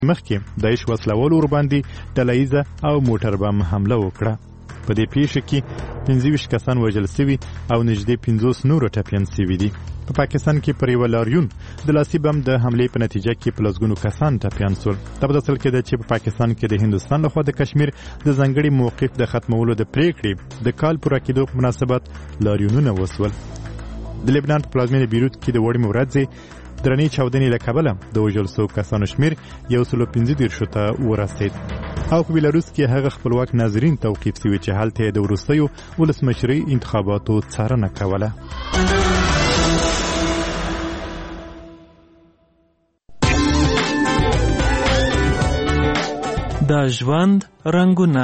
مخکې داعش وسلوال ورباندې ډلهییزه او موټر بم حمله وکړه. په دې پیښه کې 25 کسان وژل شوي او نږدې 50 نور ټپیان شوي دي. په پاکستان کې پر یو لاریون د لاسي بم د حملې په نتیجه کې په لسګونو کسان ټپیان شول. دا په اصل کې ده چې په پاکستان کې د هندوستان لخوا د کشمیر د ځانګړي موقف د ختمولو د پریکړې د کال پوره کېدو په مناسبت لاریونونه وسول. د لبنان په پلازمینه بیروت کې د وړمې ورځې درنې چاودنې له کبله د وژل شوو کسانو شمیر 115 ته ورسېد. او په بیلاروس کې هغه خپلواک ناظرین توقیف شوي چې هلته د وروستیو ولسمشرۍ انتخاباتو څارنه کوله. د ژوند رنګونه.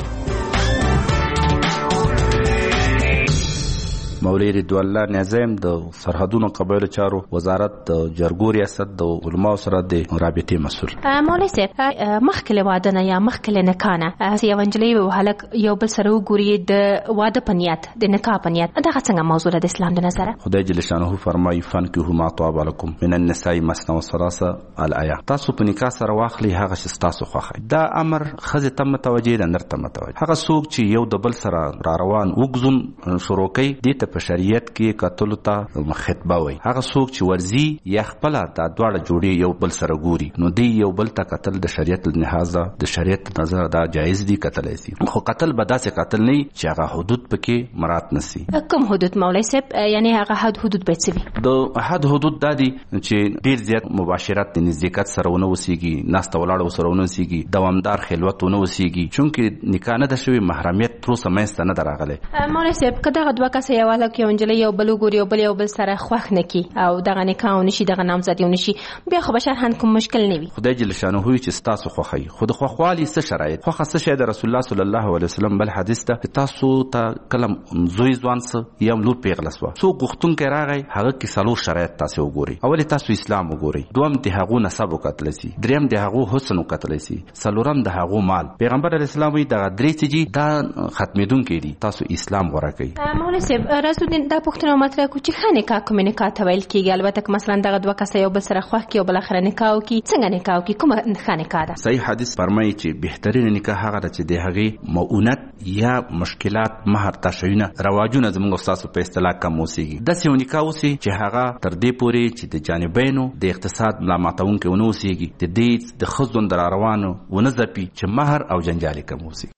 مولوی رضوان الله نظام د سرحدونو قبایلو چارو وزارت د جرګو ریاست د علماو سره د رابطې مسؤل. مولوی صاحب مخکې واده نه یا مخکې نکاح نه یو نجلۍ او هلک یو بل سره وګوري د واده په نیت د نکاح په نیت دغه څنګه موضوع ده د اسلام د نظره؟ خدای جل شانه فرمایي فانکحوا ما طاب لكم من النساء مثنى وثلاث الآیه. تاسو په نکاح سره واخلي هغه چې تاسو خوښه. دا امر خزه تم متوجه ده نر تم متوجه. هغه څوک چې یو د بل سره را روان وګزون شروع کوي د په شریعت کې قتل ته خطبه وي. هغه څوک چې ورزي یا خپل د دواړه جوړي یو بل سره ګوري نو دی یو بل ته قتل د شریعت لحاظه د شریعت نظر دا جایز دي قتل شي. خو قتل به داسې قتل نه چې هغه حدود پکې مرات نشي. کوم حدود مولوی صاحب؟ یعنی هغه حدود به څه وي؟ د حد حدود د دي چې ډیر زیات مباشرت د نزدېکت سره ونه وسیږي، ناسته ولاړه سره ونه وسیږي، دوامدار خلوت ونه وسیږي، چونکه نکاح نه د شوی محرمیت تر اوسه منځته نه درغله. مولوی صاحب کله دوه کسه یو لکه یو نجلۍ یو بل وګوري یو بل سره خوښ نکي او دغه نکاح ونشي دغه نامزدي ونشي بیا خو بشر هن کوم مشکل نه وي. خدای جل شانه هوی چې تاسو خوخی خود خوخوالي څه شرایط خوخه څه شه د رسول الله صلی الله علیه وسلم بل حدیث ته تاسو ته کلم زوی ځوان څه یم لور پیغلسوا سو غختون کې راغی هغه کې سلو شرایط تاسو وګوري. اول تاسو اسلام وګوري، دوم ته هغه نسب وکتل شي، دریم ته هغه حسن وکتل شي، څلورم ته هغه مال. پیغمبر علیه السلام وی دغه درې چې دا ختمېدون کې دي تاسو اسلام غوړه کوي. مولوی صاحب رسول الله دا پښتنو مطلب کو چې خانه کا کوم نکاح ته ویل کیږي. البته مثلا دغه دوه کسه یو بل سره خوښ کی او بل اخر نکاح کی څنګه نکاح کی کوم خانه کا ده؟ صحیح حدیث فرمایي چې بهترین نکاح هغه چې د هغه مؤونت یا مشکلات مہر تشوینه رواجونه زموږ استاد په اصطلاح کم وسیږي. د سیو نکاح وسی چې هغه تر دې پوري چې د جانبینو د اقتصاد ملامتون کې ونه وسیږي د دې د خزون در روانو ونه ځپي چې مہر او جنجال کم وسی.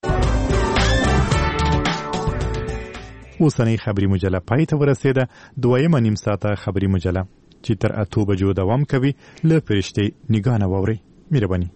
اوسنۍ خبري مجله پای ته ورسېده. دویمه نیم ساعته خبري مجله چې تر 8 بجو دوام کوي له فرشتي نگاه نه ووري. مهرباني.